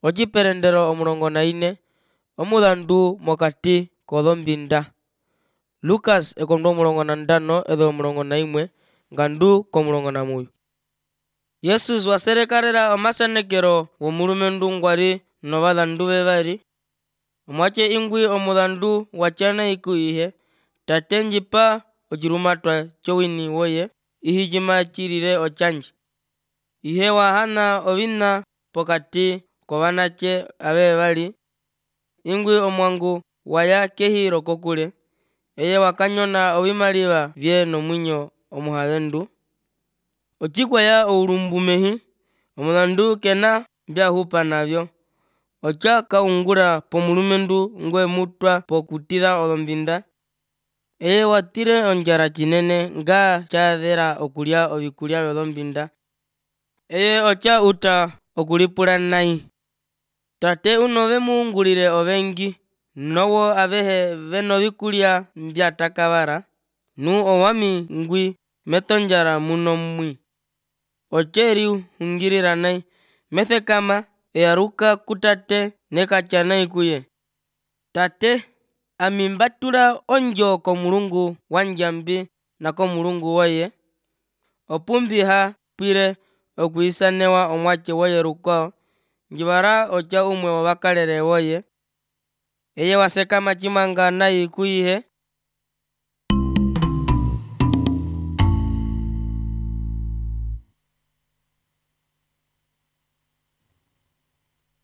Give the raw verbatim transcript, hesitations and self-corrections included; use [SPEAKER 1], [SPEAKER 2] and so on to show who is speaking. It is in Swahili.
[SPEAKER 1] ociperendero omulongo naine omulandu mokati k'olombinda. Lucas ekondo omulongo na ndano edo omulongo naimwe ngandu komulongo na muyu. Yesu waserekarela omasenekero womulumendu ngwali novalandu be bali omwace ingwi omulandu wacana iku ihe tate ndjipa ocilumatwa cowini woye ihijima cilile ocandji ihe wahana ovina pokati kovanace abe bali ingwi omwangu waya kehi lokokule eye wakanyona ovimaliwa vye nomwenyo omuhalendu. Ocikweya oulumbumehi omulandu kena mbyahupa navyo oca kaungula pomulumendu ngwemutwa pokutila olombinda eye watile ondjala cinene ngaa caadhela okulya ovikulya vyolombinda eye oca uta okulipula nayi. Tate uno vemuungulile ovengi nowo avehe vena ovikulya mbyataka bala nu owami ngwi metondjala muno mwi oceli hungilila nayi methekama eyaluka kutate nekacana ikuye. Tate ami mbatula ondjo komulungu wandjambi nakomulungu woye opumbiha pwile okwiisanewa omwace woye lukwao ndjibala oca umwe wovakalele woye eye wasekama cimanga nayi kuyihe